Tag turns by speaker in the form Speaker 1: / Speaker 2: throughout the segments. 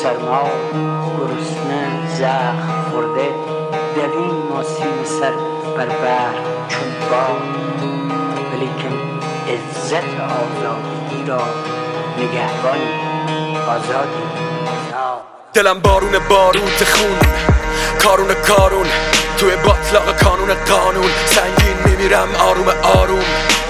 Speaker 1: سرما گرسنه زخم خورده دویم و سیم سر بر بر چون باد، ولیکن عزت آزادی را نگهبانی آزادی آزاد.
Speaker 2: دلم بارون باروت خون، کارون توی باطلاق قانون سنگین میمیرم آروم آروم.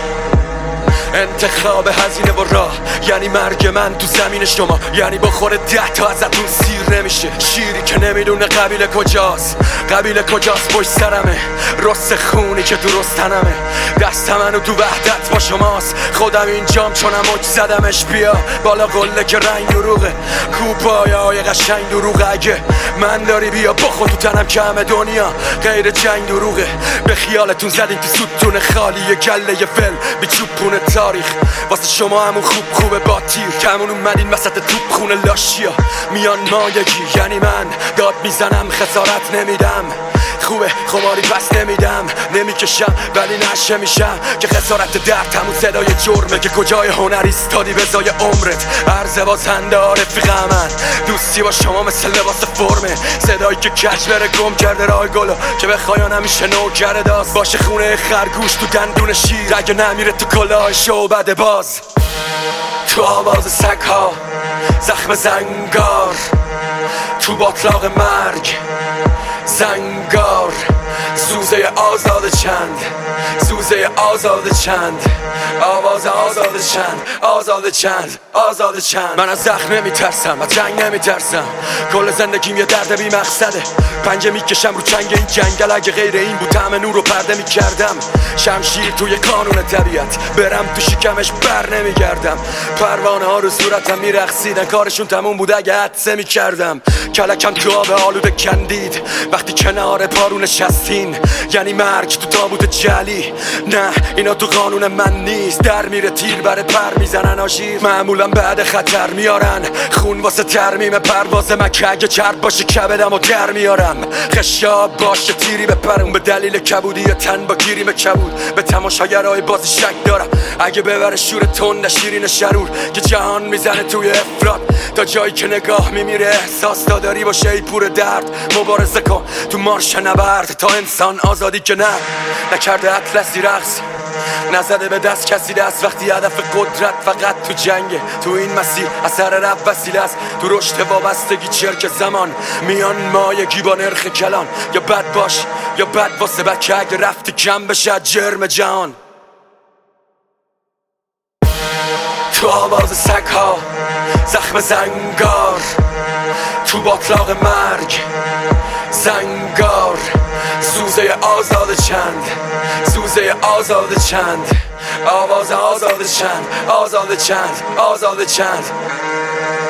Speaker 2: انتخاب هزینه و راه یعنی مرگ من تو زمین شما، یعنی بخوره 10 تا ازتون سیر نمیشه. شیری که نمیدونه قبیله کجاست پشت سرمه، رست خونی که درست تنمه. دست منو تو وحدت با شماست، خودم اینجام چونم مج زدمش. بیا بالا قله که رنگ دروغه، کوپایای قشنگ دروغه. اگه من داری بیا بخور تو تنم که همه دنیا غیر جنگ دروغه. به خیالتون زدین تو ستون خالی گله فل بی چوبونه تاریخ، واسه شما همون خوبه با تیر. کمون اومدین وسط توپ خونه لاشیا، میان مایگی یعنی من داد میزنم خسارت نمیدم. خوبه خماری پس نمیدم، نمیکشم ولی نشه میشم که خسارت درد همون صدای جرمه. که کجای هنر ایستادی به زای عمرت، عرض بازنده رفیق من. دوستی با شما مثل لباس فرمه، صدایی که کج بره گم کرده راه گلو که بخواین همیشه نوکر داست. باشه خونه خرگوش تو دندون شیر، اگه نمیره تو کلاه شعبده باز. تو آواز سگ‌ها زخم زنگار، تو باطلاق مرگ زنگار. سوزه آزاد چند آواز آزاد چند. من از زخم نمیترسم، از جنگ نمیترسم. کل زندگیم یه درد بی مقصده، پنجه میکشم رو چنگ این جنگل. اگه غیر این بود همه نور رو پرده میکردم. شمشیر توی قانون طبیعت، برم تو شکمش بر نمیگردم. پروانه ها رو صورتم میرقصیدن، کارشون تموم بود اگه حدسه میکردم. کلکم تو آب آلوده کندید وقتی کنار پارو نشستین، یعنی مرگ تو تابوت جلی. نه اینا تو قانون من نیست، در میره تیر بره پر میزنن آژیر. معمولا بعد خطر میارن خون واسه ترمیم پرواز مکه. اگه چرب باشه کبدم و در میارم، خشاب باشه تیری بپرم. به دلیل کبودی تن با گیریم کبود، به تماشاگرای باز شک دارم. اگه ببره شور تند شیرین شرور که جهان میزنه توی افراد، تا جایی که نگاه میمیره احساس داری باشه ای پور درد. مبارزه کن تو مارش نبرد تا انسان آزادی که نکرده اطلسی رقص، نزده به دست کسی دست. وقتی هدف قدرت فقط تو جنگه، تو این مسیر اثر رب وسیله است. تو رشد وابستگی چرک زمان، میان مایگی با نرخ کلان. یا بد باش یا بد واسه بکه، اگه رفتی کم بشه جرم جهان. تو آواز سگ‌ها زخم زنگار، تو باطلاق مرگ زنگار. سوزه آزاد چند آواز آزاد چند